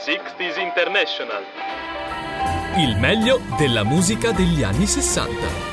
60s International. Il meglio della musica degli anni 60.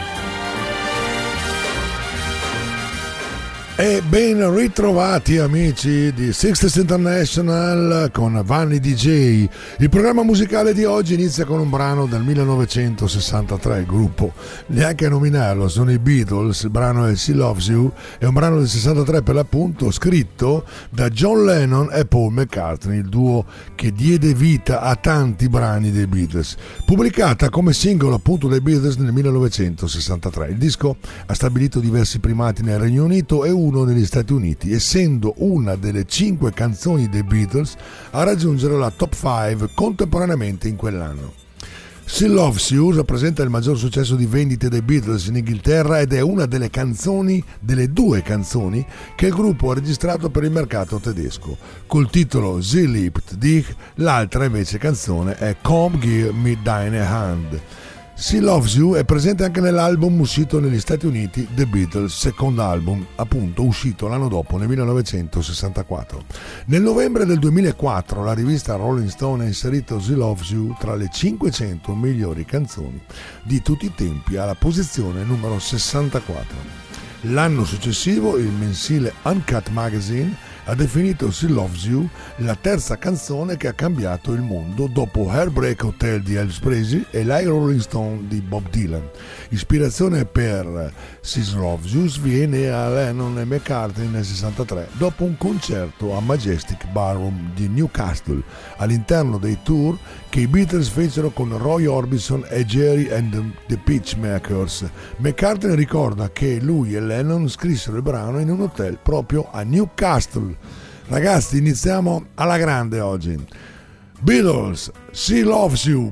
E ben ritrovati amici di 60s International con Vanni DJ. Il programma musicale di oggi inizia con un brano del 1963, il gruppo neanche a nominarlo, sono i Beatles. Il brano è She Loves You, è un brano del 63 per l'appunto, scritto da John Lennon e Paul McCartney, il duo che diede vita a tanti brani dei Beatles, pubblicata come singolo appunto dai Beatles nel 1963. Il disco ha stabilito diversi primati nel Regno Unito e uno negli Stati Uniti, essendo una delle 5 canzoni dei Beatles a raggiungere la top 5 contemporaneamente in quell'anno. She Loves You rappresenta il maggior successo di vendite dei Beatles in Inghilterra ed è una delle due canzoni che il gruppo ha registrato per il mercato tedesco, col titolo Sie liebt dich. L'altra invece canzone è Komm gib mir deine Hand. She Loves You è presente anche nell'album uscito negli Stati Uniti, The Beatles, secondo album, appunto uscito l'anno dopo, nel 1964. Nel novembre del 2004 la rivista Rolling Stone ha inserito She Loves You tra le 500 migliori canzoni di tutti i tempi, alla posizione numero 64. L'anno successivo il mensile Uncut Magazine ha definito She Loves You la terza canzone che ha cambiato il mondo dopo Heartbreak Hotel di Elvis Presley e Like Rolling Stone di Bob Dylan. Ispirazione per She Loves You viene a Lennon e McCartney nel 63 dopo un concerto a Majestic Ballroom di Newcastle all'interno dei tour che i Beatles fecero con Roy Orbison e Jerry and the Pitchmakers. McCartney ricorda che lui e Lennon scrissero il brano in un hotel proprio a Newcastle. Ragazzi, iniziamo alla grande oggi. Beatles, She Loves You,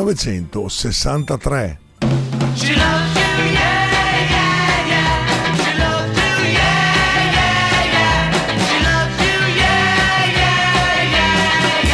1963. She loves you, yeah, yeah, yeah. She loves you, yeah, yeah, yeah. She loves you, yeah, yeah, yeah,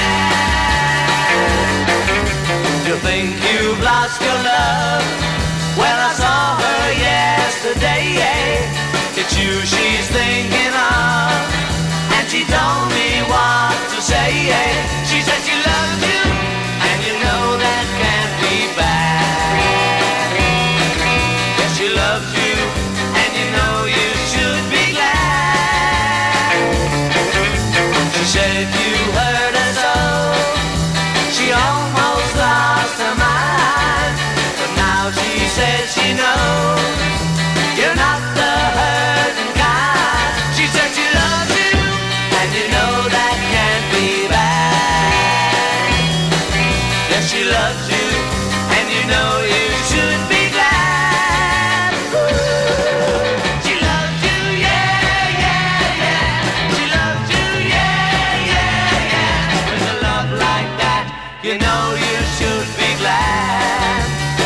yeah. You think you've lost your love? Well, I saw her yesterday. It's you she's thinking of, and she told me what to say. She said she loves you, and you know that can't be bad. Yes, she loves you, and you know you should be glad. She said you hurt her so, she almost lost her mind. But now she says she knows you're not the hurting kind. She said she loves you, and you know that can't be bad. Yes, she loves you, and you know you should be glad. She loves you, yeah, yeah, yeah. She loves you, yeah, yeah, yeah. With a love like that, you know you should be glad.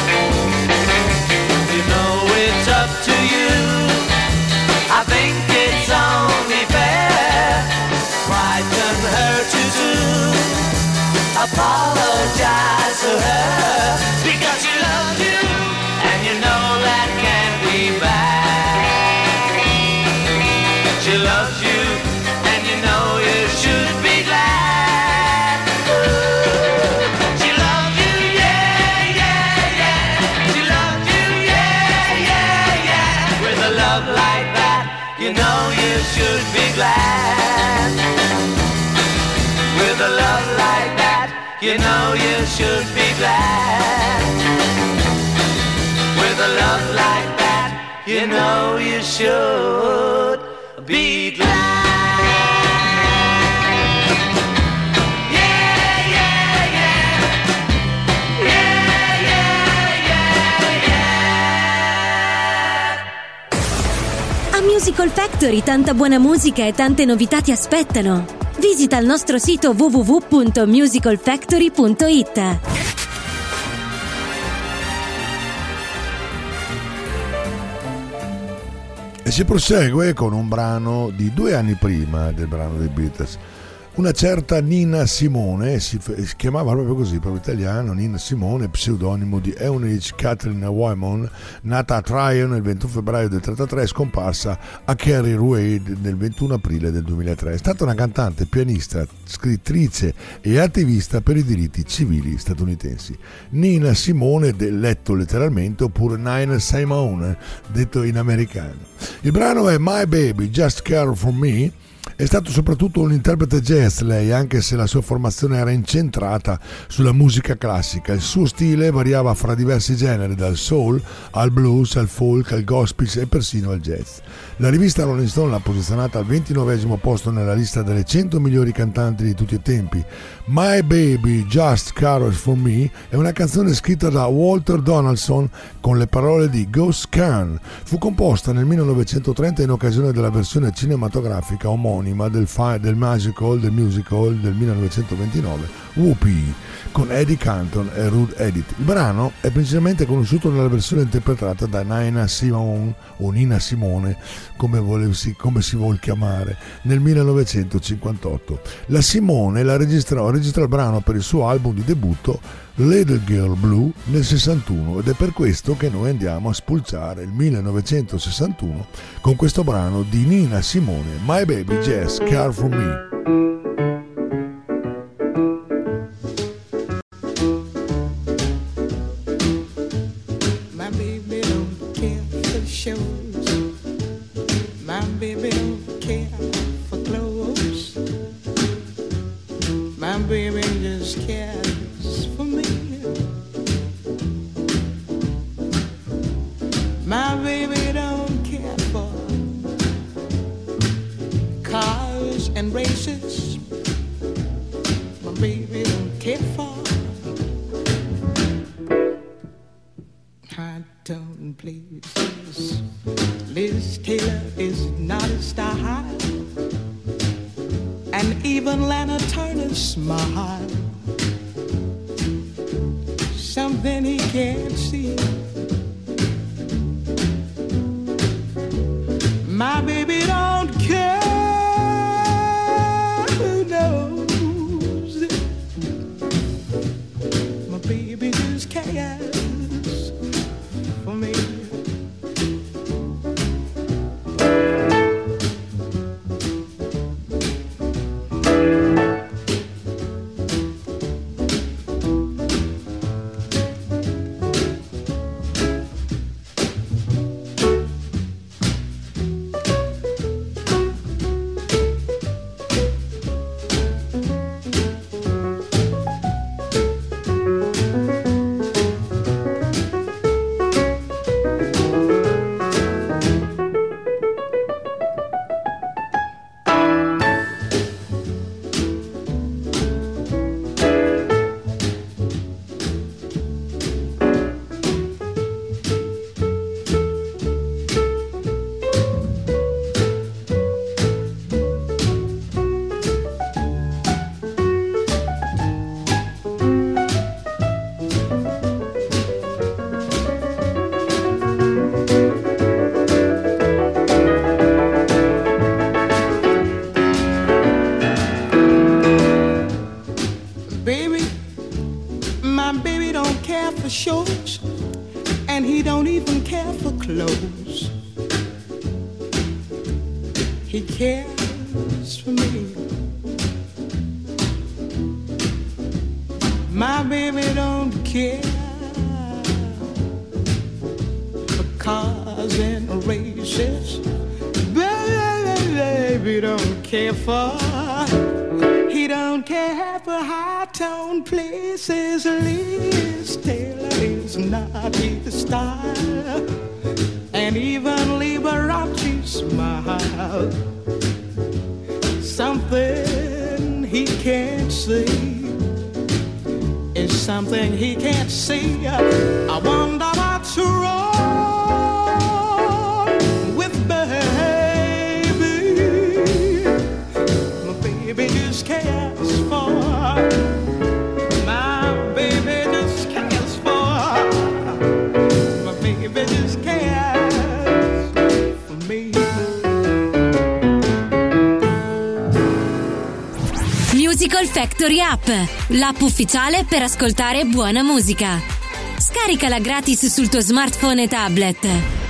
You know it's up to you. I think it's only fair. Frighten her too soon. Apologize to her because she loves you, and you know that can't be bad. She loves you, and you know you should be glad. She loves you, yeah, yeah, yeah. She loves you, yeah, yeah, yeah. With a love like that, you know you should be glad. With a love like that, you know you should be glad. With a love like that, you know you should be glad. Yeah, yeah, yeah. Yeah, yeah, yeah, yeah. A Musical Factory tanta buona musica e tante novità ti aspettano. Visita il nostro sito www.musicalfactory.it. E si prosegue con un brano di 2 anni prima del brano dei Beatles. Una certa Nina Simone, si chiamava proprio così, proprio italiano, Nina Simone, pseudonimo di Eunice Kathleen Wyman, nata a Tryon il 21 febbraio del 1933, scomparsa a Cary Road nel 21 aprile del 2003. È stata una cantante, pianista, scrittrice e attivista per i diritti civili statunitensi. Nina Simone, letto letteralmente, oppure Nina Simone, detto in americano. Il brano è My Baby, Just Care For Me. È stato soprattutto un interprete jazz lei, anche se la sua formazione era incentrata sulla musica classica. Il suo stile variava fra diversi generi, dal soul al blues, al folk, al gospel e persino al jazz. La rivista Rolling Stone l'ha posizionata al 29° posto nella lista delle 100 migliori cantanti di tutti i tempi. My Baby Just Cares For Me è una canzone scritta da Walter Donaldson con le parole di Ghost Khan. Fu composta nel 1930 in occasione della versione cinematografica omonima del musical del 1929 Whoopi con Eddie Canton e Ruth Edit. Il brano è principalmente conosciuto nella versione interpretata da Nina Simone o Nina Simone, come si vuol chiamare, nel 1958. La Simone registrò il brano per il suo album di debutto Little Girl Blue nel 61 ed è per questo che noi andiamo a spulciare il 1961 con questo brano di Nina Simone, My Baby Just Care For Me. Liz Taylor is not a star, and even Lana Turner's smile, something he can't see. My baby don't care who knows it. My baby just cares for me. Shorts, and he don't even care for clothes. He cares for me. My baby don't care for cars and races. Baby don't care for. He don't care for high-tone places. Liz Taylor is not his style, and even Liberace smile. Something he can't see is something he can't see. I wonder what's wrong with baby. My baby just cares for. My baby just cares for. My baby just cares for me. Musical Factory App, l'app ufficiale per ascoltare buona musica. Scaricala gratis sul tuo smartphone e tablet.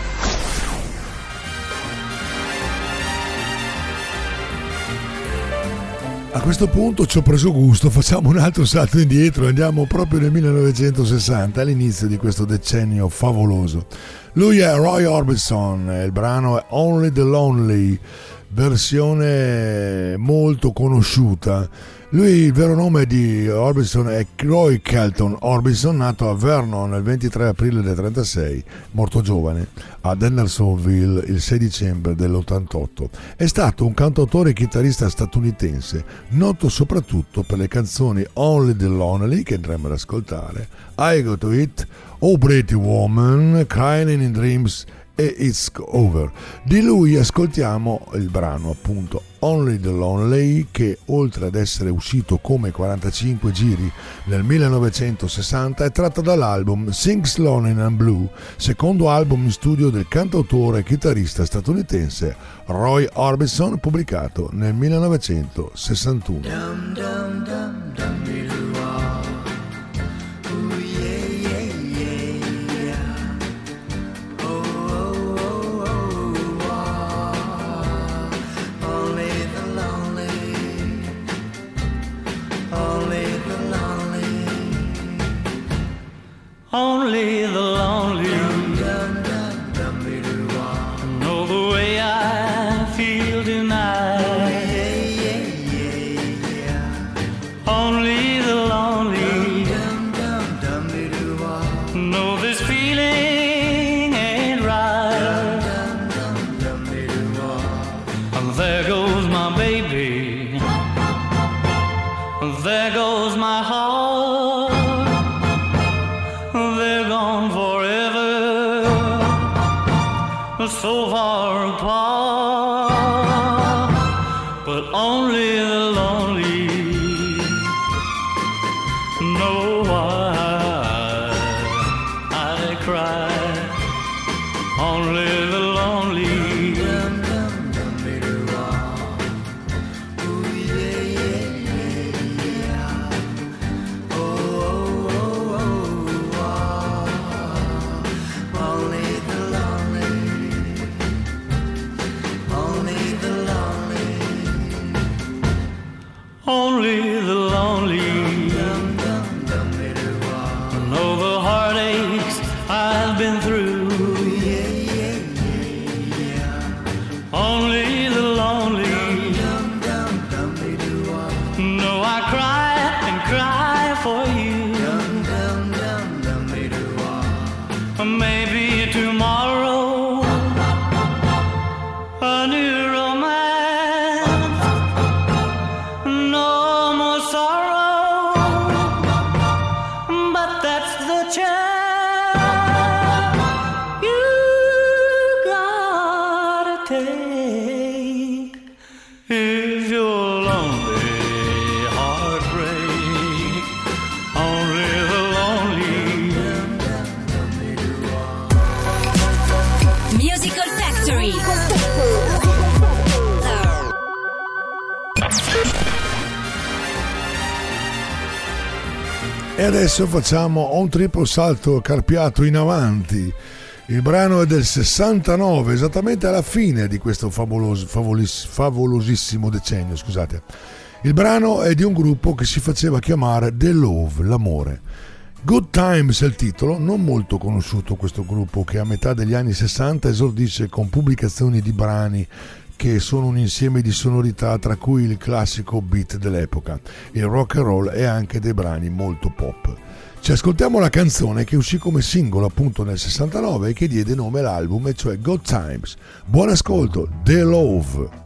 A questo punto ci ho preso gusto, facciamo un altro salto indietro, andiamo proprio nel 1960, all'inizio di questo decennio favoloso. Lui è Roy Orbison e il brano è Only the Lonely, versione molto conosciuta. Lui, il vero nome di Orbison è Roy Kelton Orbison, nato a Vernon il 23 aprile del 1936, morto giovane ad Hendersonville il 6 dicembre dell'88. È stato un cantautore e chitarrista statunitense, noto soprattutto per le canzoni Only the Lonely, che andremo ad ascoltare, I Go to It, Oh Pretty Woman, Crying in Dreams e It's Over. Di lui ascoltiamo il brano appunto Only the Lonely, che oltre ad essere uscito come 45 giri nel 1960 è tratto dall'album Sings Lonely and Blue, secondo album in studio del cantautore e chitarrista statunitense Roy Orbison, pubblicato nel 1961. Only the lonely know the way I feel tonight. Only the lonely know this feeling ain't right. There goes my baby, there goes my heart. They're gone forever, so far apart. But only the lonely know why I cry. Only the lonely. Only the lonely know the heartaches I've been through. Only the lonely know I cry and cry for you. Maybe tomorrow a new romance, no more sorrow, but that's the chance you gotta take if you're lonely, heartbreak. Only the lonely. Musical Factory. E adesso facciamo un triplo salto carpiato in avanti. Il brano è del 69, esattamente alla fine di questo favolosissimo decennio, scusate. Il brano è di un gruppo che si faceva chiamare The Love, l'amore. Good Times è il titolo, non molto conosciuto questo gruppo, che a metà degli anni 60 esordisce con pubblicazioni di brani che sono un insieme di sonorità tra cui il classico beat dell'epoca, il rock and roll e anche dei brani molto pop. Ci ascoltiamo la canzone che uscì come singolo appunto nel 69 e che diede nome all'album, e cioè Good Times. Buon ascolto, The Love.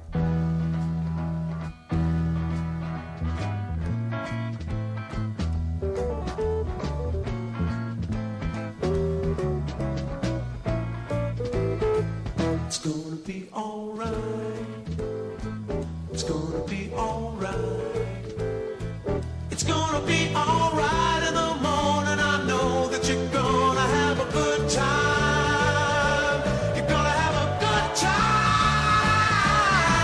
Time. You're gonna have a good time.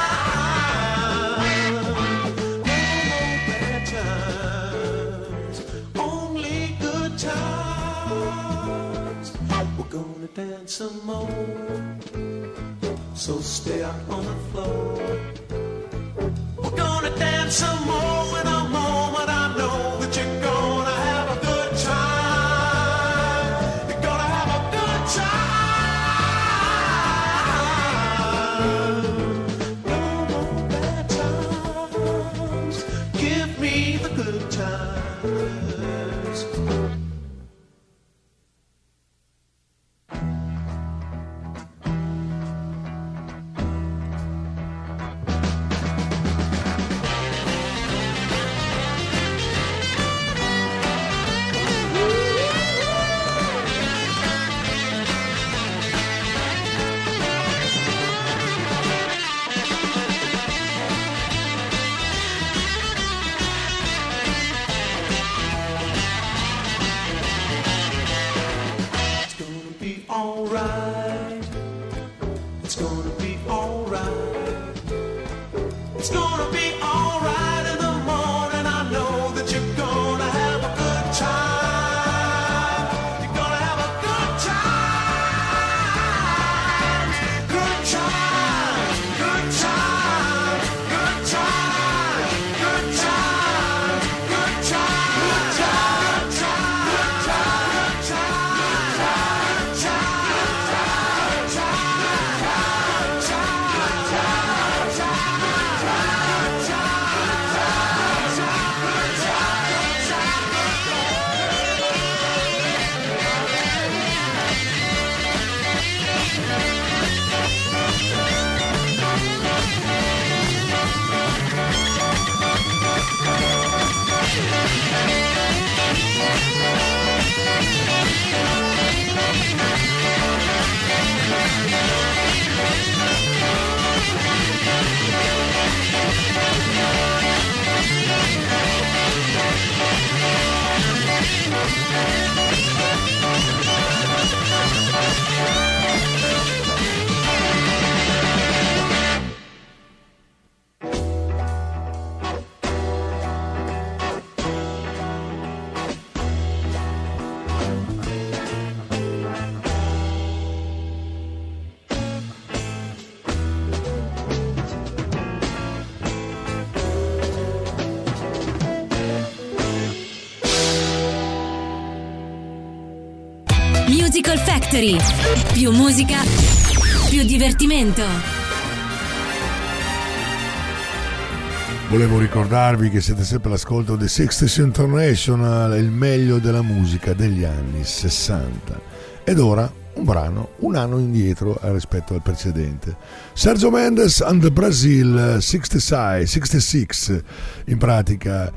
some more. So stay out on the floor. We're gonna dance some more in a moment. I know that you're gonna have a good time. You're gonna have a good time. No more bad times. Give me the good times. Musical Factory. Più musica, più divertimento. Volevo ricordarvi che siete sempre all'ascolto di 60's International, il meglio della musica degli anni 60. Ed ora un brano un anno indietro rispetto al precedente. Sergio Mendes and the Brazil 66, in pratica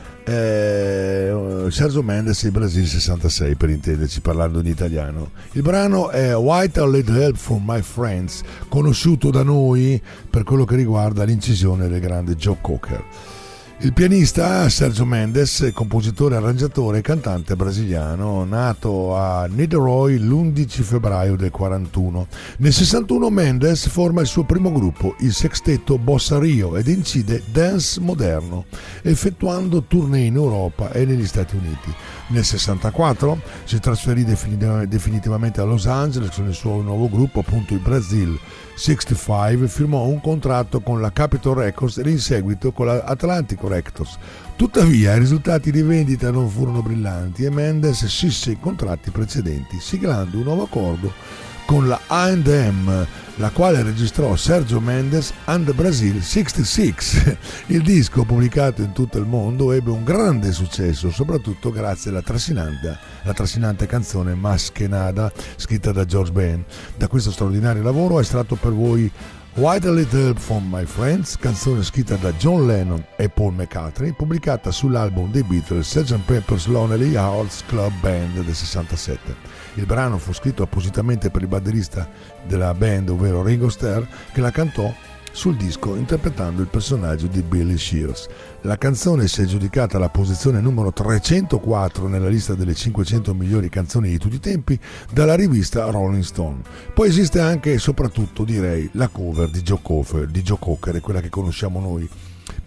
Sergio Mendes e Brasil 66, per intenderci, parlando in italiano. Il brano è White a Little Help from My Friends, conosciuto da noi per quello che riguarda l'incisione del grande Joe Cocker. Il pianista Sergio Mendes, compositore, arrangiatore e cantante brasiliano, nato a Niterói l'11 febbraio del 41. Nel 61 Mendes forma il suo primo gruppo, il sextetto Bossa Rio, ed incide dance moderno, effettuando tournée in Europa e negli Stati Uniti. Nel 64 si trasferì definitivamente a Los Angeles con il suo nuovo gruppo, appunto il Brasil 65, firmò un contratto con la Capitol Records e in seguito con la Atlantic Records. Tuttavia i risultati di vendita non furono brillanti e Mendes scisse i contratti precedenti, siglando un nuovo accordo con la A&M, la quale registrò Sergio Mendes and the Brazil 66. Il disco, pubblicato in tutto il mondo, ebbe un grande successo, soprattutto grazie alla trascinante canzone Mas Que Nada, scritta da George Ben. Da questo straordinario lavoro ho estratto per voi White a Little Help from My Friends, canzone scritta da John Lennon e Paul McCartney, pubblicata sull'album dei Beatles Sgt. Pepper's Lonely Hearts Club Band del 67. Il brano fu scritto appositamente per il batterista della band, ovvero Ringo Starr, che la cantò sul disco interpretando il personaggio di Billy Shears. La canzone si è aggiudicata la posizione numero 304 nella lista delle 500 migliori canzoni di tutti i tempi dalla rivista Rolling Stone. Poi esiste anche e soprattutto, direi, la cover di Joe Cocker, è quella che conosciamo noi.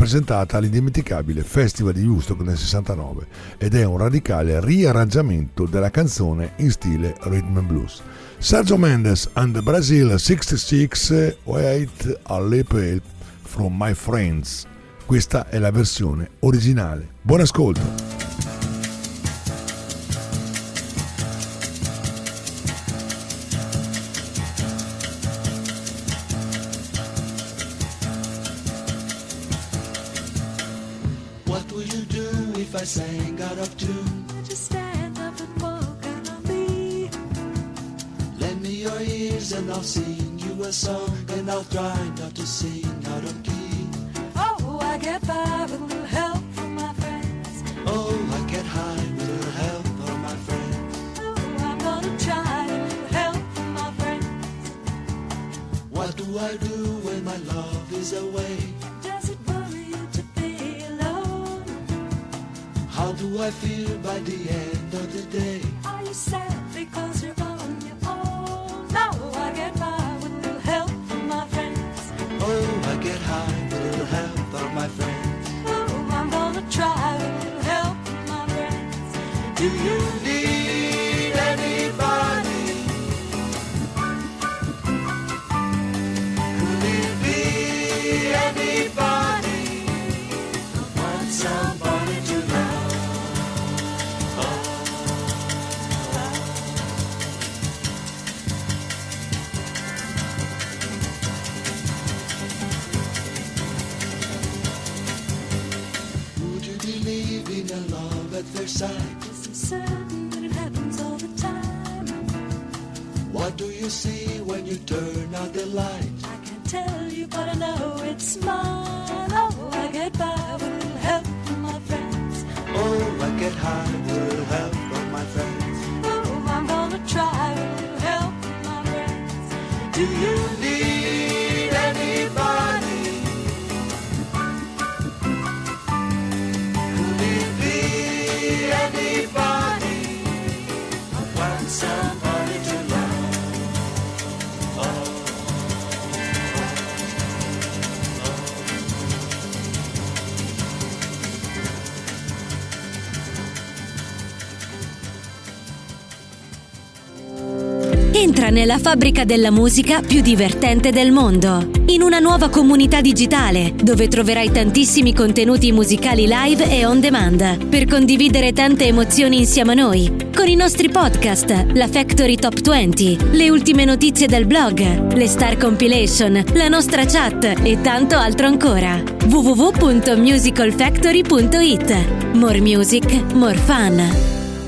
presentata all'indimenticabile Festival di Woodstock nel 69 ed è un radicale riarrangiamento della canzone in stile rhythm and blues. Sergio Mendes and the Brazil 66 Wait a Little from My Friends. Questa è la versione originale. Buon ascolto. I sang out of tune. Would you stand up and walk out on me? Lend me your ears and I'll sing you a song, and I'll try not to sing out of key. Oh, I get by with a little help from my friends. Oh, I get high with a little help from my friends. Oh, I'm gonna try a little help from my friends. What do I do when my love is away? Does it worry you to be alone? How do I feel by the end of the day? Are you sad because you're on your own? No, I get by with a little help from my friends. Oh, I get high with a little help from my friends. Oh, I'm gonna try with a little help from my friends. Do you need anybody? Could it be anybody? Want somebody to love? At first sight, Isn't certain that it happens all the time. what do you see when you turn out the light? I can't tell you, but I know it's mine. Oh, I get by with a little help from my friends. Oh, I get high with a little help from my friends. Oh, I'm gonna try with a little help from my friends. Do you need anybody? Could it be anybody? I want somebody to love. Entra nella fabbrica della musica più divertente del mondo, in una nuova comunità digitale dove troverai tantissimi contenuti musicali live e on demand per condividere tante emozioni insieme a noi, con i nostri podcast, la Factory Top 20, le ultime notizie del blog, le Star Compilation, la nostra chat e tanto altro ancora. www.musicalfactory.it. More music, more fun.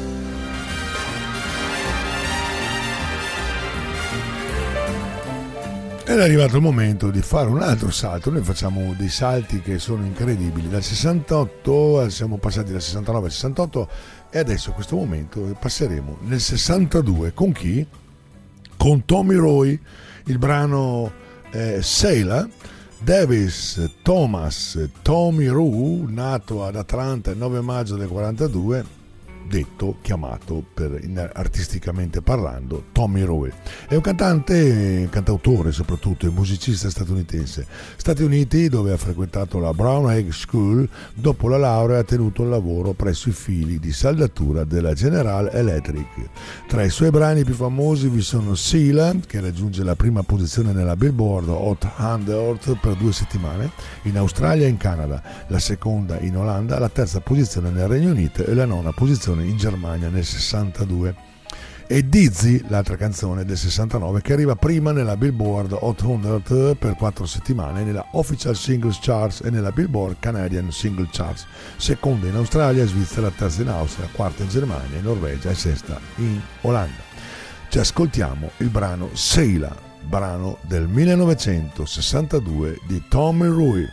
Ed è arrivato il momento di fare un altro salto. Noi facciamo dei salti che sono incredibili. Dal 68 siamo passati dal 69 al 68 e adesso a questo momento passeremo nel 62. Con chi? Con Tommy Roy, il brano Sailor. Davis Thomas Tommy Roy, nato ad Atlanta il 9 maggio del 42, chiamato artisticamente parlando Tommy Roy. È un cantautore soprattutto e musicista statunitense. Stati Uniti, dove ha frequentato la Brown Egg School. Dopo la laurea ha tenuto un lavoro presso i fili di saldatura della General Electric. Tra i suoi brani più famosi vi sono Sila, che raggiunge la prima posizione nella Billboard Hot 100 per 2 settimane in Australia e in Canada, la seconda in Olanda, la terza posizione nel Regno Unito e la nona posizione in Germania nel 62, e Dizzy, l'altra canzone del 69, che arriva prima nella Billboard Hot 100 per 4 settimane nella Official Singles Charts e nella Billboard Canadian Single Charts, seconda in Australia, Svizzera, terza in Austria, quarta in Germania, in Norvegia e sesta in Olanda. Ci ascoltiamo il brano Sailor, brano del 1962 di Tommy Roy.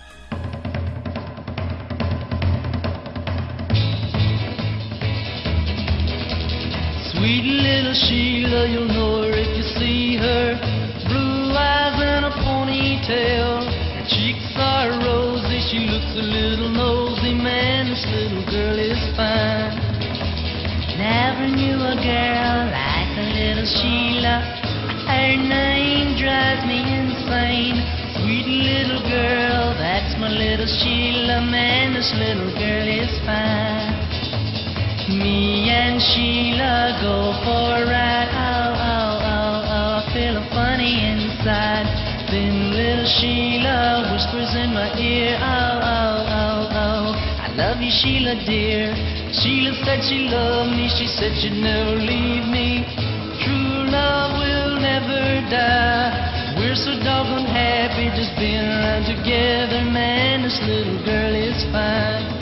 Sweet little Sheila, you'll know her if you see her. Blue eyes and a ponytail, her cheeks are rosy, she looks a little nosy. Man, this little girl is fine. Never knew a girl like a little Sheila. Her name drives me insane. Sweet little girl, that's my little Sheila, man, this little girl is fine. Me and Sheila go for a ride, oh, oh, oh, oh, I feel funny inside. Then little Sheila whispers in my ear, oh, oh, oh, oh, I love you, Sheila, dear. Sheila said she loved me, she said she'd never leave me. True love will never die. We're so doggone happy just being around together, man, this little girl is fine.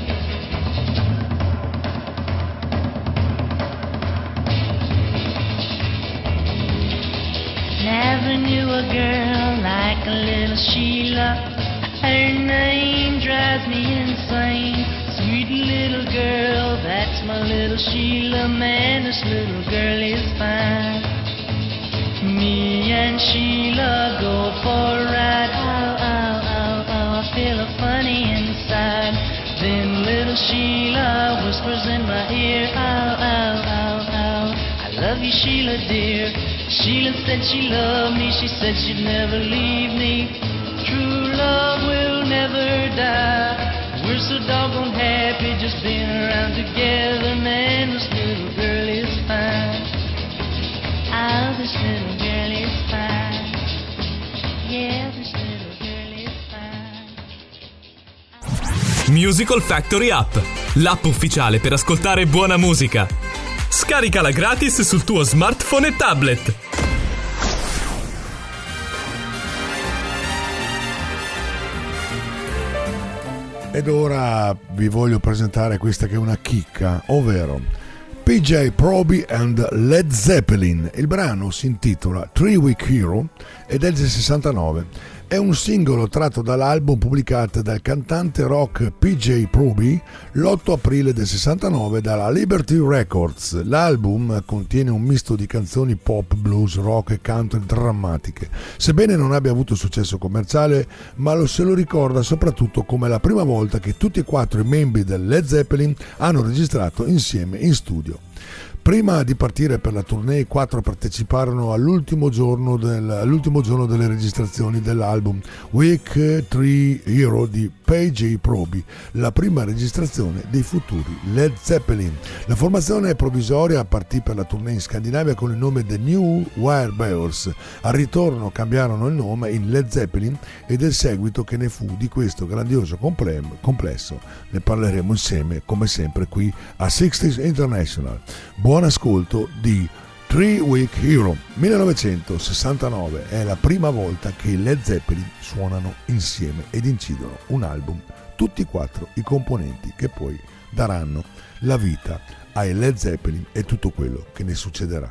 Never knew a girl like a little Sheila. Her name drives me insane. Sweet little girl, that's my little Sheila, man, this little girl is fine. Me and Sheila go for a ride, oh, oh, oh, oh, I feel funny inside. Then little Sheila whispers in my ear, oh, oh, oh, oh, I love you, Sheila, dear. Sheila said she loved me, she said she'd never leave me. True love will never die. We're so doggone happy just being around together, man, this little girl is fine. Oh, this little girl is fine. Yeah, this little girl is fine. Musical Factory App, l'app ufficiale per ascoltare buona musica. Scaricala gratis sul tuo smartphone e tablet. Ed ora vi voglio presentare questa che è una chicca, ovvero PJ Proby and Led Zeppelin. Il brano si intitola 3 Week Hero ed è del 69. È un singolo tratto dall'album pubblicato dal cantante rock PJ Proby l'8 aprile del 69 dalla Liberty Records. L'album contiene un misto di canzoni pop, blues, rock e country drammatiche. Sebbene non abbia avuto successo commerciale, ma se lo ricorda soprattutto come la prima volta che tutti e 4 i membri del Led Zeppelin hanno registrato insieme in studio. Prima di partire per la tournée, i 4 parteciparono all'ultimo giorno delle registrazioni dell'album Week 3 Hero di PJ Proby, la prima registrazione dei futuri Led Zeppelin. La formazione provvisoria partì per la tournée in Scandinavia con il nome The New Wirebearers. Al ritorno cambiarono il nome in Led Zeppelin e del seguito che ne fu di questo grandioso complesso ne parleremo insieme come sempre qui a 60s International. Buon ascolto di 3 Week Hero 1969. È la prima volta che i Led Zeppelin suonano insieme ed incidono un album, tutti 4 i componenti che poi daranno la vita ai Led Zeppelin e tutto quello che ne succederà.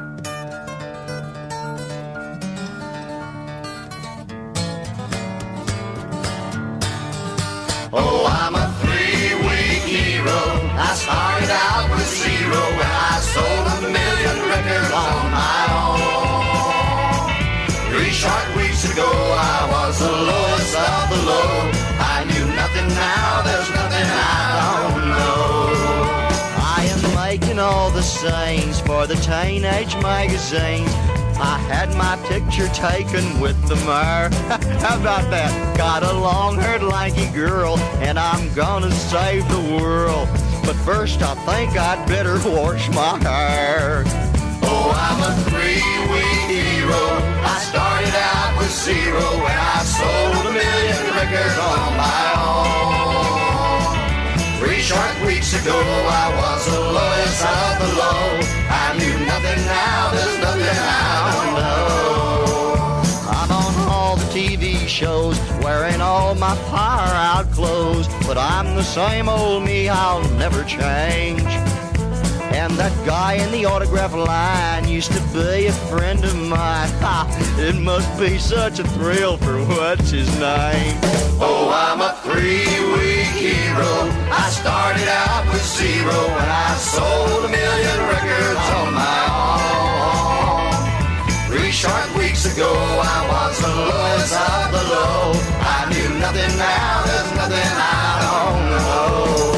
Oh, I'm a 3-week hero. I started out with 0 and I sold 1 million records on my own. 3 short weeks ago I was the lowest of the low. I knew nothing, now there's nothing I don't know. I am making all the scenes for the teenage magazines. I had my picture taken with the mayor. How about that? Got a long-haired lanky girl, and I'm gonna save the world. But first I think I'd better wash my hair. Oh, I'm a 3-week hero. I started out with 0 and I sold 1 million records on my own. 3 short weeks ago I was the lowest of the low. I knew nothing, now there's nothing I don't know. I'm on all the TV shows, wearing all my fire-out clothes, but I'm the same old me, I'll never change. And that guy in the autograph line used to be a friend of mine. Ha! It must be such a thrill for what's his name. Oh, I'm a 3-week hero. I started out with 0 and I sold 1 million records on my own. 3 short weeks ago I was the lowest of the low. I knew nothing, now there's nothing I don't know.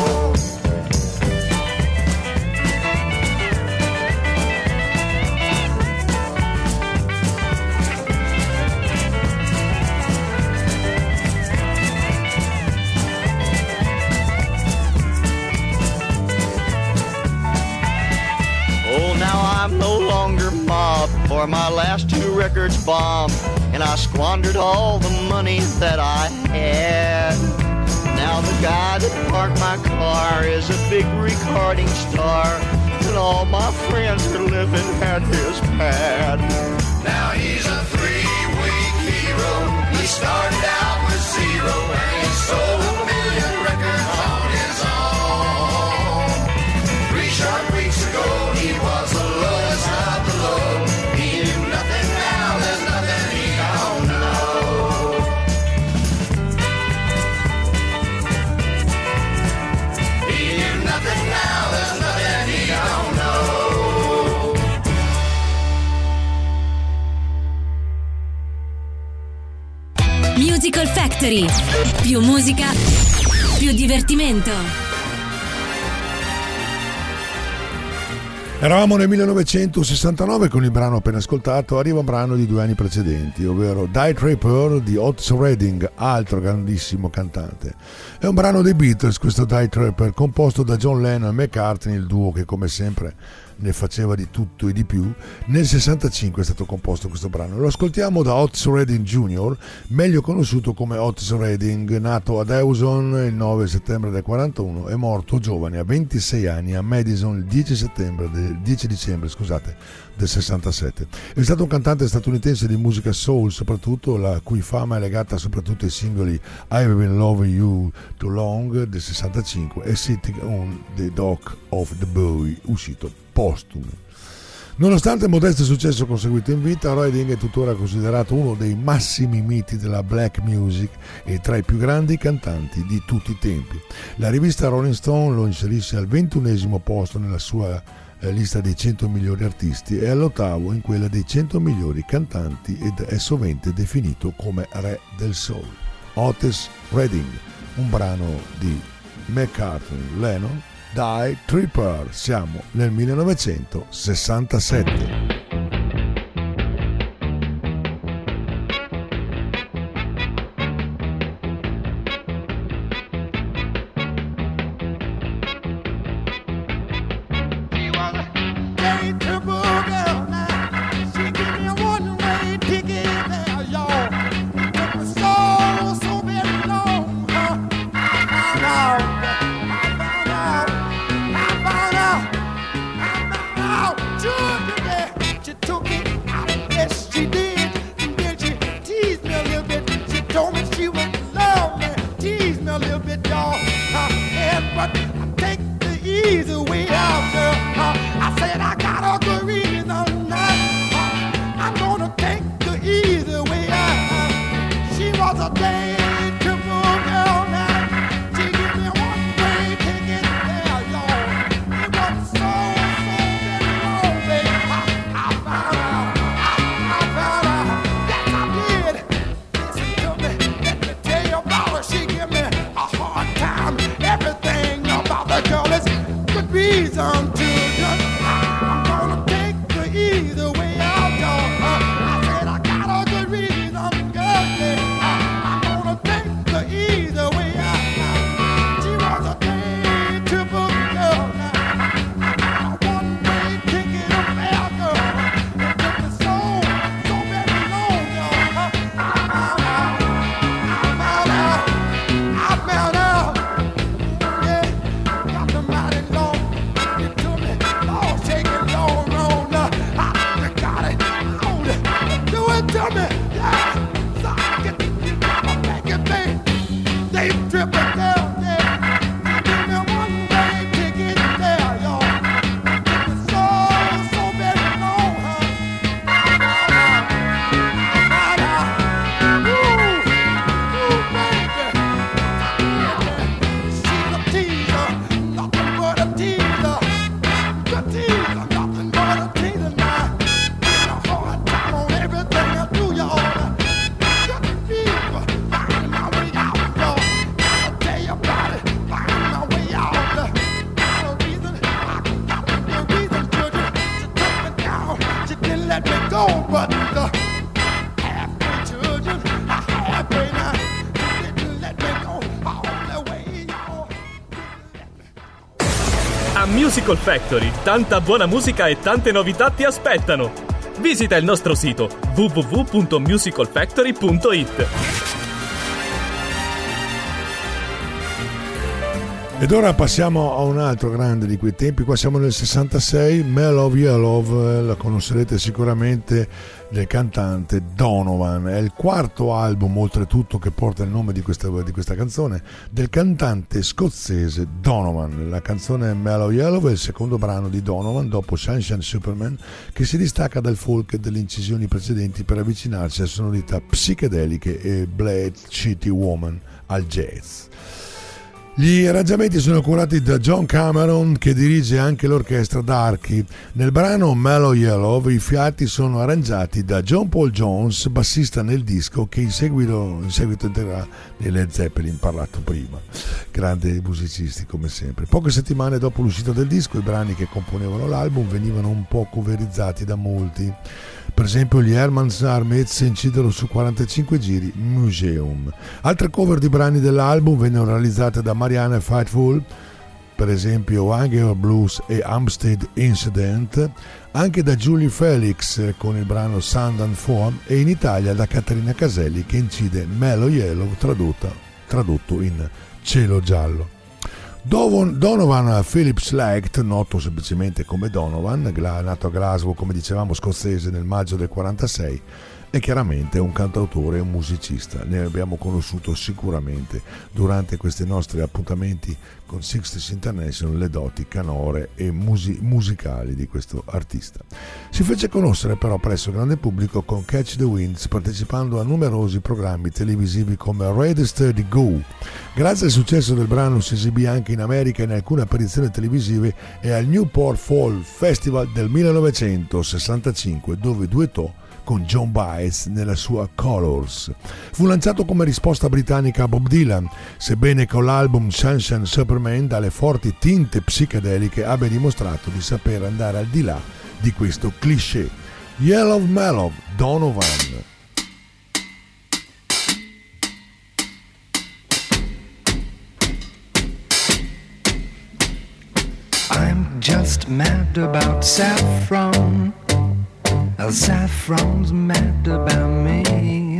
I'm no longer mobbed, for my last 2 records bombed, and I squandered all the money that I had. Now the guy that parked my car is a big recording star, and all my friends are living at his pad. Now he's a 3-week hero. He started out with 0 and he sold 1 million records on his own. 3 short weeks ago he was the lowest of the low. He knew nothing, now there's nothing he don't know. He knew nothing, now there's nothing he don't know. Musical Factory. Più musica, più divertimento. Eravamo nel 1969 con il brano appena ascoltato, arriva un brano di 2 anni precedenti, ovvero Die Tripper di Otis Redding, altro grandissimo cantante. È un brano dei Beatles, questo Die Tripper, composto da John Lennon e McCartney, il duo che come sempre ne faceva di tutto e di più. Nel 65 è stato composto questo brano. Lo ascoltiamo da Otis Redding Jr., meglio conosciuto come Otis Redding, nato ad Euston il 9 settembre del 41 e morto giovane a 26 anni a Madison il 10 dicembre del 67. È stato un cantante statunitense di musica soul, soprattutto la cui fama è legata soprattutto ai singoli I've Been Loving You Too Long del 65 e Sitting on the Dock of the Boy, uscito postumo. Nonostante il modesto successo conseguito in vita, Redding è tuttora considerato uno dei massimi miti della black music e tra i più grandi cantanti di tutti i tempi. La rivista Rolling Stone lo inserisce al 21° posto nella sua lista dei 100 migliori artisti e all'8° in quella dei 100 migliori cantanti ed è sovente definito come re del soul. Otis Redding, un brano di McCartney, Lennon, Die Tripper. Siamo nel 1967. Da Musical Factory, tanta buona musica e tante novità ti aspettano. Visita il nostro sito www.musicalfactory.it. Ed ora passiamo a un altro grande di quei tempi. Qua siamo nel 66, Mellow Yellow, la conoscerete sicuramente, del cantante Donovan. È il quarto album, oltretutto, che porta il nome di questa canzone, del cantante scozzese Donovan. La canzone Mellow Yellow è il secondo brano di Donovan dopo Sunshine Superman, che si distacca dal folk e dalle incisioni precedenti per avvicinarsi a sonorità psichedeliche e Blade City Woman al jazz. Gli arrangiamenti sono curati da John Cameron, che dirige anche l'orchestra d'Archi. Nel brano Mellow Yellow i fiati sono arrangiati da John Paul Jones, bassista nel disco, che in seguito entrerà nei Led Zeppelin parlato prima. Grandi musicisti come sempre. Poche settimane dopo l'uscita del disco, i brani che componevano l'album venivano un po' coverizzati da molti. Per esempio gli Herman's Armets incidono su 45 giri Museum. Altre cover di brani dell'album vennero realizzate da Marianne Faithfull, per esempio Anger Blues e Hampstead Incident, anche da Julie Felix con il brano Sand and Foam, e in Italia da Caterina Caselli, che incide Mellow Yellow tradotto in Cielo Giallo. Donovan Philip Select, noto semplicemente come Donovan, nato a Glasgow, come dicevamo, scozzese, nel maggio del 46, è chiaramente un cantautore e un musicista. Ne abbiamo conosciuto sicuramente durante questi nostri appuntamenti con Sixties International le doti canore e musicali di questo artista. Si fece conoscere però presso il grande pubblico con Catch the Winds, partecipando a numerosi programmi televisivi come Ready Steady Go. Grazie al successo del brano si esibì anche in America in alcune apparizioni televisive e al Newport Fall Festival del 1965, dove duettò con John Baez nella sua Colors. Fu lanciato come risposta britannica a Bob Dylan, sebbene con l'album Sunshine Superman dalle forti tinte psichedeliche abbia dimostrato di saper andare al di là di questo cliché. Yellow Mellow, Donovan. I'm just mad about saffron. Saffron's mad about me.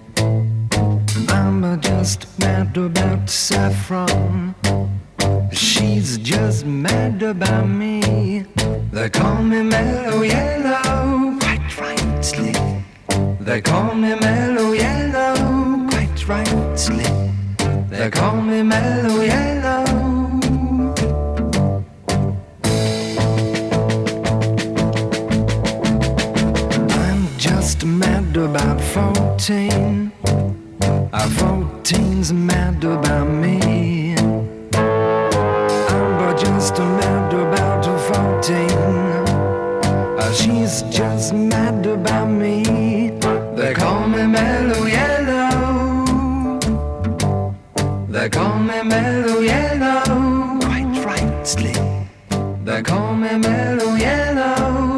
I'm just mad about saffron. She's just mad about me. They call me Mellow Yellow, quite rightly. They call me Mellow Yellow, quite rightly. They call me Mellow Yellow. Mad about 14. 14's mad about me. I'm just mad about 14. She's just mad about me. They call me Mellow Yellow. They call me Mellow Yellow, quite rightly. They call me Mellow Yellow.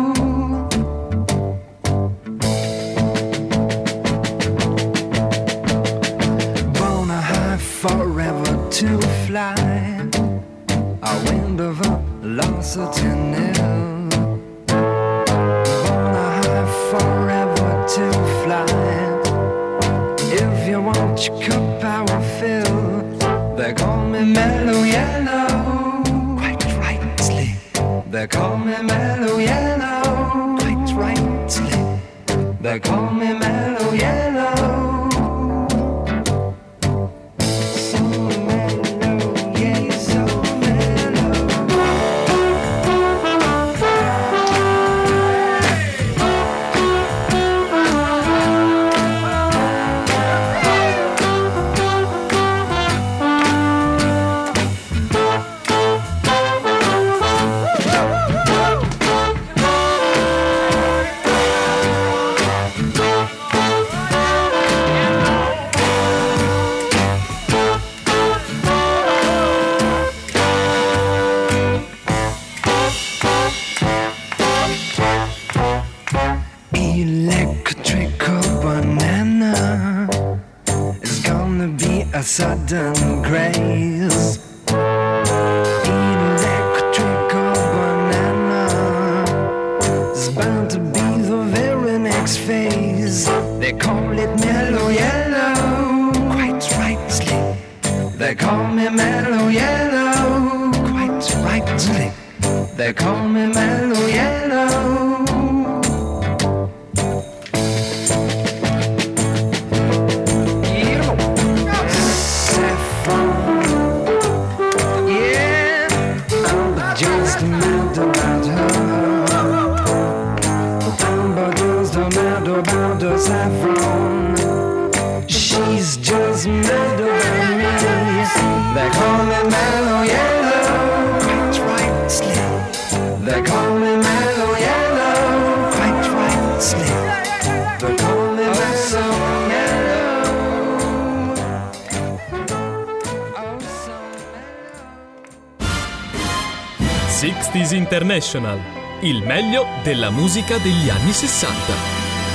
Forever to fly, a wind of velocity nil. Born high forever to fly. If you want your cup, I will fill. They call me Mellow Yellow, quite rightly. They call me Mellow Yellow, quite rightly. They call me Mellow Yellow. A sudden grace, electrical They call me Mellow Yellow. Saffron, she's just mad about me. They call me Mellow Yellow, quite right, slim. They call me Mellow Yellow, quite right, slim. They call me Mellow Yellow. Oh, so mellow. 60s International, il meglio della musica degli anni 60.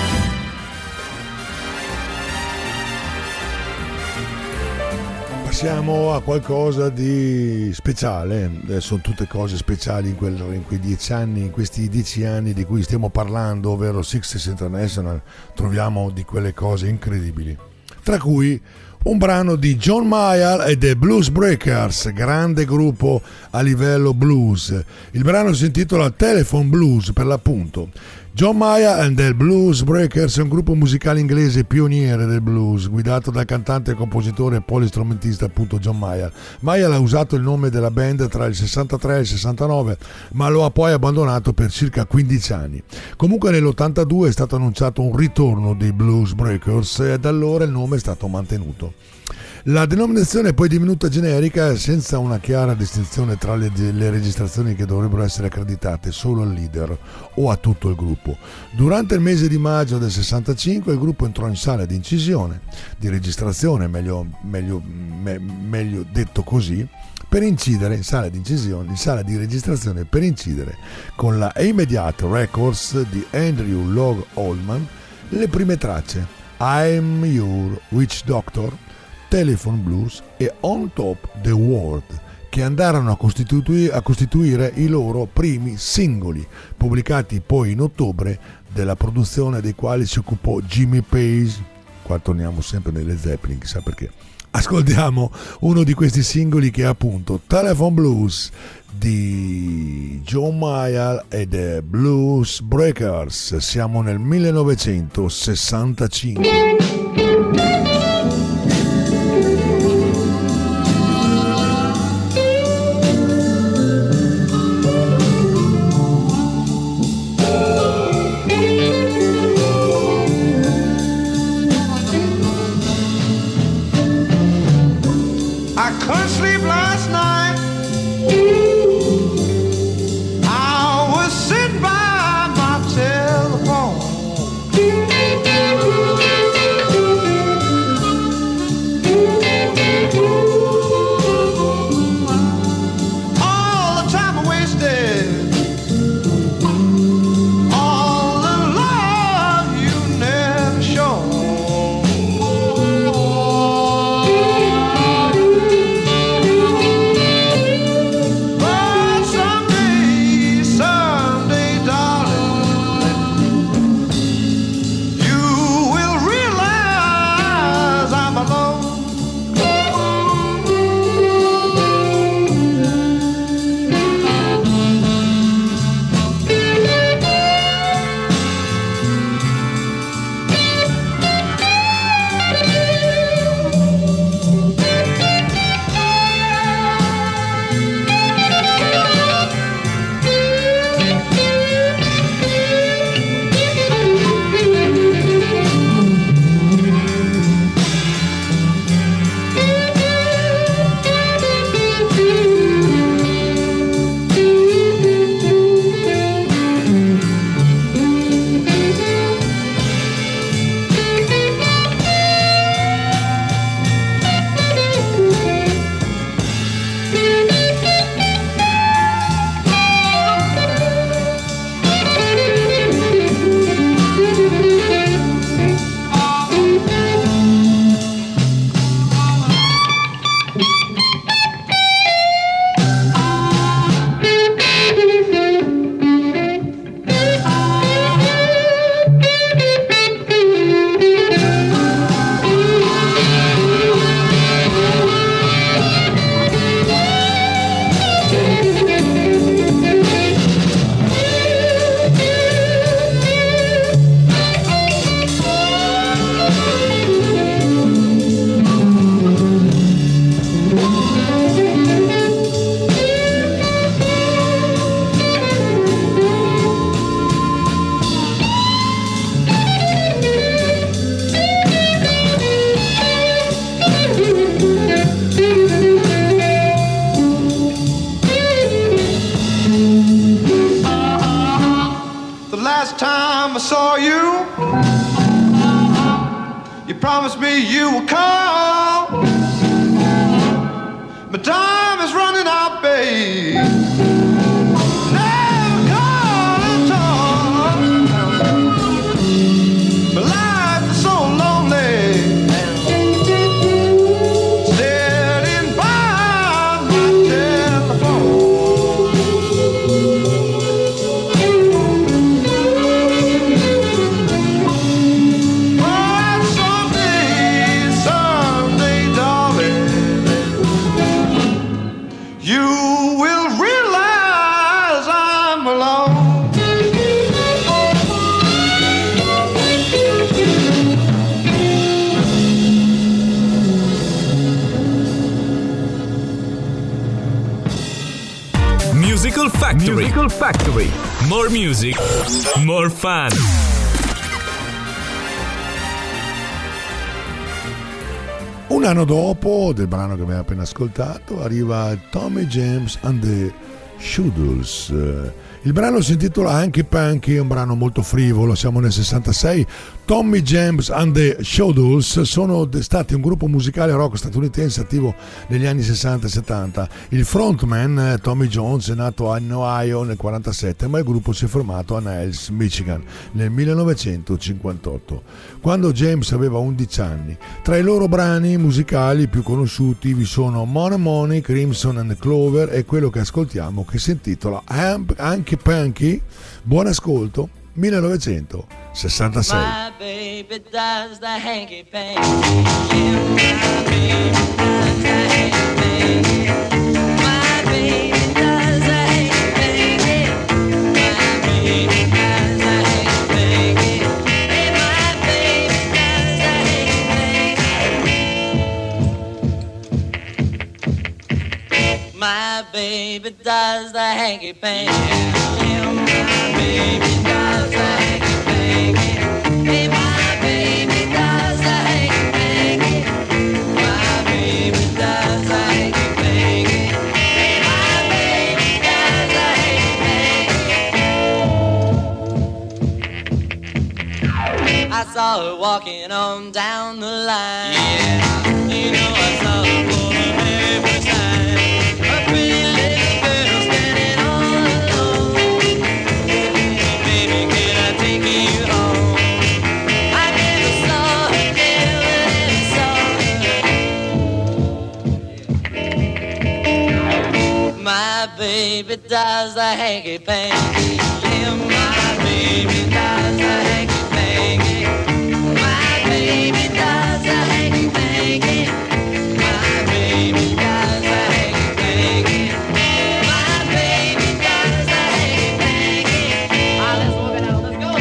Siamo a qualcosa di speciale, sono tutte cose speciali in quei 10 anni, in questi 10 anni di cui stiamo parlando, ovvero 60s International, troviamo di quelle cose incredibili, tra cui un brano di John Mayall e The Blues Breakers, grande gruppo a livello blues. Il brano si intitola Telephone Blues per l'appunto. John Mayall and the Blues Breakers è un gruppo musicale inglese pioniere del blues, guidato dal cantante e compositore e polistrumentista appunto John Mayall. Mayall ha usato il nome della band tra il 63 e il 69, ma lo ha poi abbandonato per circa 15 anni. Comunque nell'82 è stato annunciato un ritorno dei Blues Breakers e da allora il nome è stato mantenuto. La denominazione è poi divenuta generica senza una chiara distinzione tra le registrazioni che dovrebbero essere accreditate solo al leader o a tutto il gruppo. Durante il mese di maggio del 65 il gruppo entrò in sala di incisione, di registrazione meglio detto così, per incidere in sala di registrazione per incidere con la Immediate Records di Andrew Loog Oldham le prime tracce I'm Your Witch Doctor, Telephone Blues e On Top the World, che andarono a costituire i loro primi singoli, pubblicati poi in ottobre, della produzione dei quali si occupò Jimmy Page. Qua torniamo sempre nelle Zeppelin, chissà perché. Ascoltiamo uno di questi singoli che è appunto Telephone Blues di John Mayall e The Blues Breakers. Siamo nel 1965. By my telephone. last time I saw you, you promised me you would call. My time is running out, babe. Never call at all. My life is so lonely, sitting by my telephone. But someday, darling, you will realize I'm alone. Musical Factory. Musical Factory. More music, more fun. Un anno dopo del brano che abbiamo appena ascoltato arriva Tommy James and the Shoodles. Il brano si intitola Hanky Panky, è un brano molto frivolo, siamo nel 66. Tommy James and the Shoodles sono stati un gruppo musicale rock statunitense attivo negli anni 60 e 70. Il frontman Tommy Jones è nato in Ohio nel 47, ma il gruppo si è formato a Niles, Michigan nel 1958, quando James aveva 11 anni. Tra i loro brani musicali più conosciuti vi sono Money Money, Crimson and Clover e quello che ascoltiamo che si intitola Hanky Panky. Buon ascolto, 1966. My baby does the hanky panky. Yeah, my baby does the hanky panky. My baby does the hanky panky. My baby does the hanky panky. Hey, my baby does the hanky panky. My baby does the hanky panky. Yeah, my baby does the hanky panky. Hey, my baby does the hanky panky. My baby does the hanky panky. Hey, my baby does the hanky panky. I saw her walking on down the line. Yeah, you know I saw her for the very first time. A pretty little girl standing all alone. Baby, can I take you home? I never saw her, never saw her. My baby does the hanky panky. Yeah, my baby does the hanky panky. My baby does the hanky panky. My baby does the hanky panky. My baby does the hanky panky. Ah, let's walk it out, let's go.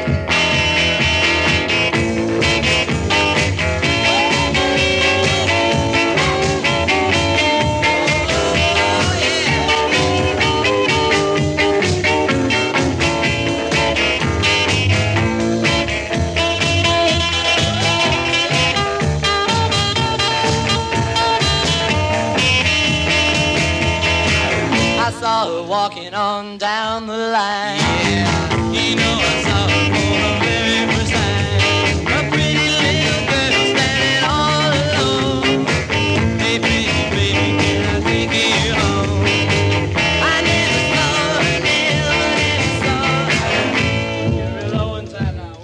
I saw her walking on down the line. Yeah, you know I saw her for the very first time. A pretty little girl standing all alone. Hey, baby, baby, can I take you home? I never saw her, never saw her. You're real low in time now.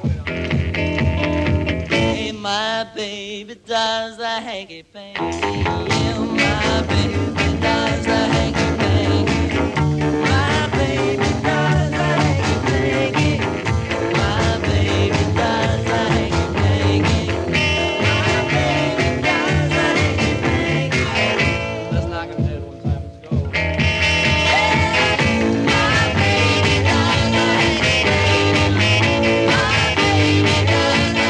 Hey, my baby does the hanky panky. Yeah, my baby does the hanky panky. My baby does the hanky panky. My baby does the hanky panky. My baby does the hanky panky. Let's knock it dead one time. Let's go. My baby does the hanky panky. My baby does the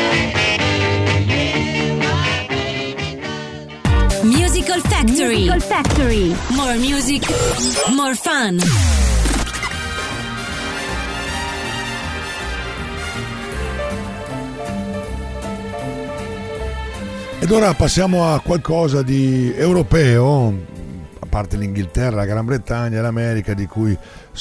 hanky panky. Musical Factory. Musical Factory. More music, more fun. Ed ora passiamo a qualcosa di europeo, parte l'Inghilterra, la Gran Bretagna e l'America, di cui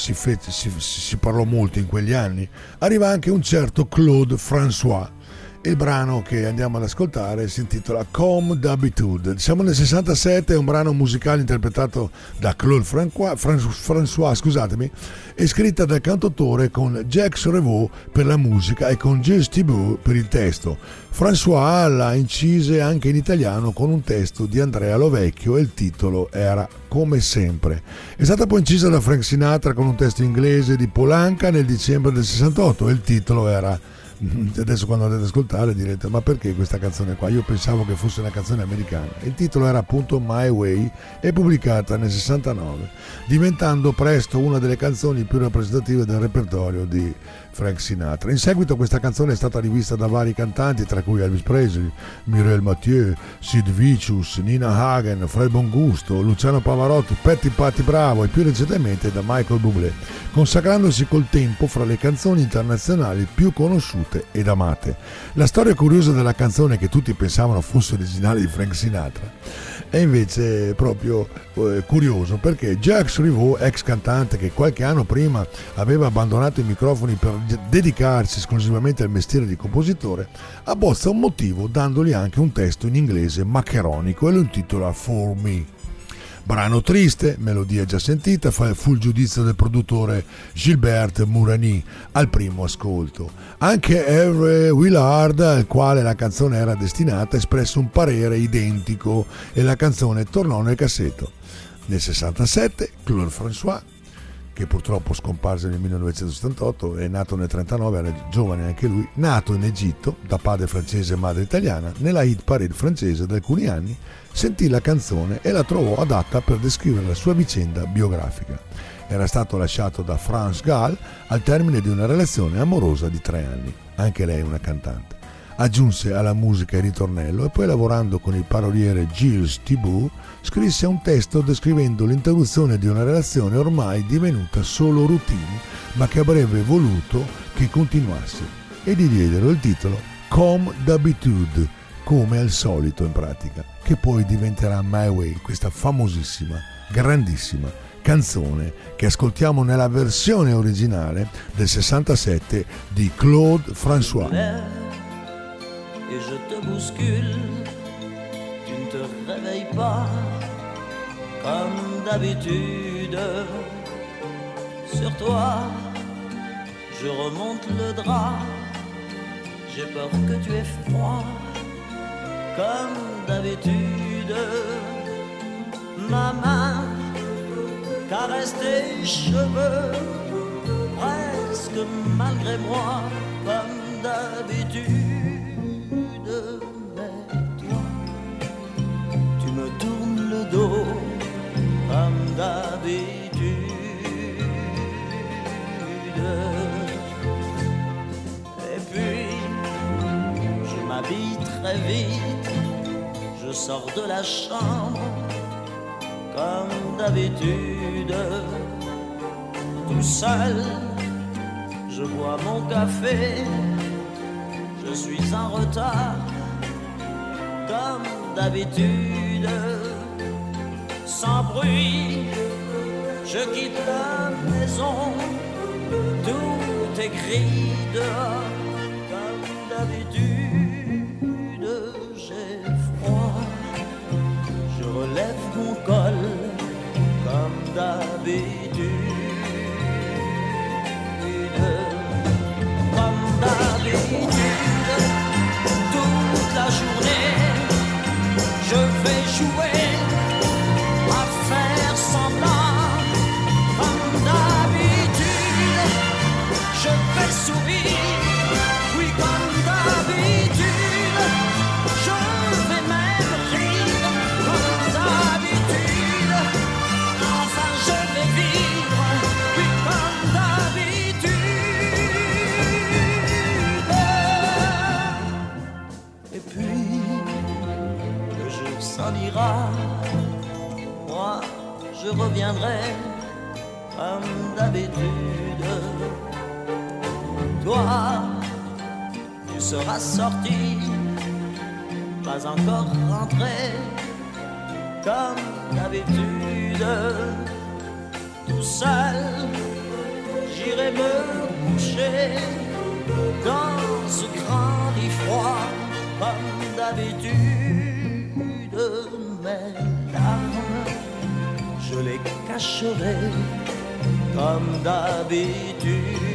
si parlò molto in quegli anni, arriva anche un certo Claude François. Il brano che andiamo ad ascoltare si intitola Comme d'habitude. Siamo nel 67, è un brano musicale interpretato da Claude François, scusatemi, e scritta dal cantautore con Jacques Revaux per la musica e con Gilles Thibault per il testo. François l'ha incise anche in italiano con un testo di Andrea Lovecchio e il titolo era Come sempre. È stata poi incisa da Frank Sinatra con un testo inglese di Paul Anka nel dicembre del 68 e il titolo era... Adesso quando andate ad ascoltare direte ma perché questa canzone qua? Io pensavo che fosse una canzone americana. Il titolo era appunto My Way e pubblicata nel 69, diventando presto una delle canzoni più rappresentative del repertorio di Frank Sinatra. In seguito questa canzone è stata rivista da vari cantanti, tra cui Elvis Presley, Mireille Mathieu, Sid Vicious, Nina Hagen, Fred Bongusto, Luciano Pavarotti, Patti Bravo e più recentemente da Michael Bublé, consacrandosi col tempo fra le canzoni internazionali più conosciute ed amate. La storia curiosa della canzone, che tutti pensavano fosse originale di Frank Sinatra, è invece proprio curioso, perché Jacques Revaux, ex cantante che qualche anno prima aveva abbandonato i microfoni per dedicarsi esclusivamente al mestiere di compositore, abbozza un motivo dandogli anche un testo in inglese maccheronico e lo intitola For Me. Brano triste, melodia già sentita, fu il giudizio del produttore Gilbert Mourani al primo ascolto. Anche Hervé Willard, al quale la canzone era destinata, espresse un parere identico e la canzone tornò nel cassetto. Nel 67 Claude François, che purtroppo scomparse nel 1978, è nato nel 1939, era giovane anche lui, nato in Egitto da padre francese e madre italiana, nella hit parade francese da alcuni anni, sentì la canzone e la trovò adatta per descrivere la sua vicenda biografica. Era stato lasciato da France Gall al termine di una relazione amorosa di 3 anni, anche lei una cantante. Aggiunse alla musica il ritornello e poi, lavorando con il paroliere Gilles Thibault, scrisse un testo descrivendo l'interruzione di una relazione ormai divenuta solo routine, ma che avrebbe voluto che continuasse, e gli diedero il titolo Comme d'habitude, come al solito in pratica, che poi diventerà My Way, questa famosissima, grandissima canzone che ascoltiamo nella versione originale del 67 di Claude François. Et je te bouscule, tu ne te réveilles pas comme d'habitude. Sur toi, je remonte le drap, j'ai peur que tu aies froid comme d'habitude. Ma main caresse tes cheveux, presque malgré moi comme d'habitude. Dos comme d'habitude. Et puis je m'habille très vite, je sors de la chambre comme d'habitude. Tout seul, je bois mon café, je suis en retard comme d'habitude. Sans bruit, je quitte la maison, tout est gris dehors, comme d'habitude. J'ai froid, je relève mon col, comme d'habitude. Comme d'habitude, toute la journée, je vais jouer à faire semblant, comme d'habitude, je vais sourire, oui comme d'habitude, je vais même rire, comme d'habitude, enfin je vais vivre, oui comme d'habitude. Et puis, le jour s'en ira, moi je reviendrai comme d'habitude. Toi, tu seras sorti, pas encore rentré, comme d'habitude. Tout seul, j'irai me coucher dans ce grand lit froid, comme d'habitude. Mes larmes, je les cacherai comme d'habitude.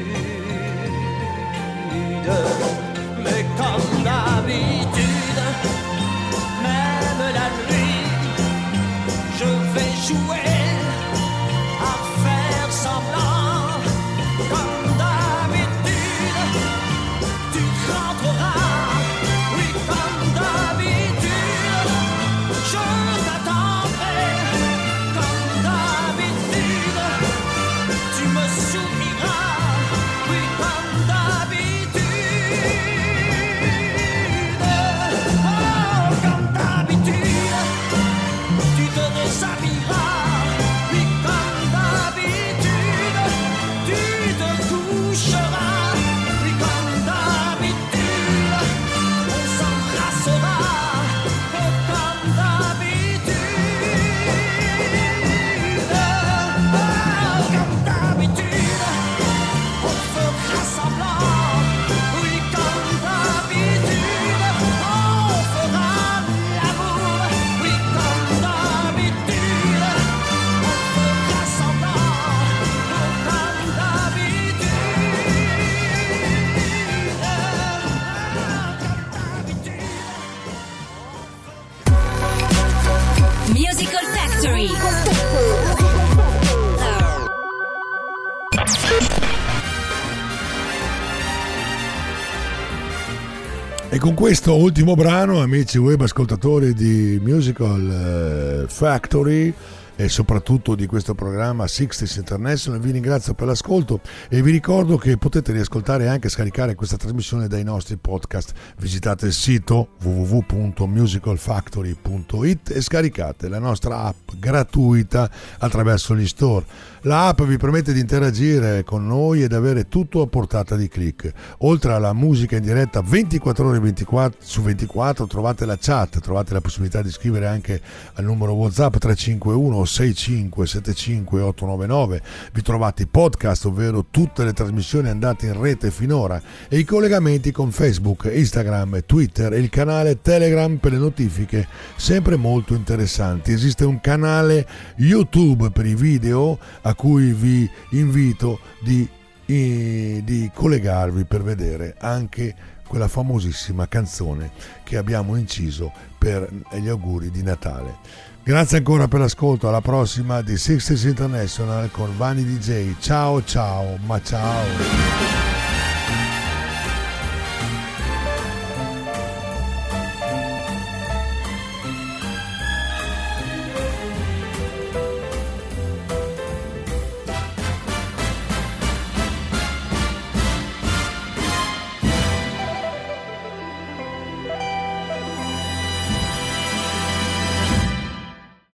Mais comme d'habitude, même la nuit, je vais jouer à faire semblant. Comme d'habitude, tu rentreras, oui comme d'habitude, je t'attendrai. Comme d'habitude, tu me souriras, oui comme d'habitude. Oh, comme d'habitude, tu te déshabilleras, oui comme d'habitude, tu te coucheras, oui comme d'habitude, on s'embrassera, oh, comme d'habitude, oh, comme d'habitude, on fera semblant, oui comme d'habitude, on fera l'amour, oui comme d'habitude, on fera semblant, oh, comme d'habitude, Musical Factory. E con questo ultimo brano, amici web ascoltatori di Musical Factory e soprattutto di questo programma 60s International, vi ringrazio per l'ascolto e vi ricordo che potete riascoltare e anche scaricare questa trasmissione dai nostri podcast. Visitate il sito www.musicalfactory.it e scaricate la nostra app gratuita attraverso gli store. La app vi permette di interagire con noi ed avere tutto a portata di click. Oltre alla musica in diretta 24 ore 24 su 24, trovate la chat, trovate la possibilità di scrivere anche al numero WhatsApp 351 65 75 899. Vi trovate i podcast, ovvero tutte le trasmissioni andate in rete finora, e i collegamenti con Facebook, Instagram, Twitter e il canale Telegram per le notifiche sempre molto interessanti. Esiste un canale YouTube per i video a cui vi invito di collegarvi per vedere anche quella famosissima canzone che abbiamo inciso per gli auguri di Natale. Grazie ancora per l'ascolto, alla prossima di 60s International con Vanni DJ. Ciao ciao, ma ciao.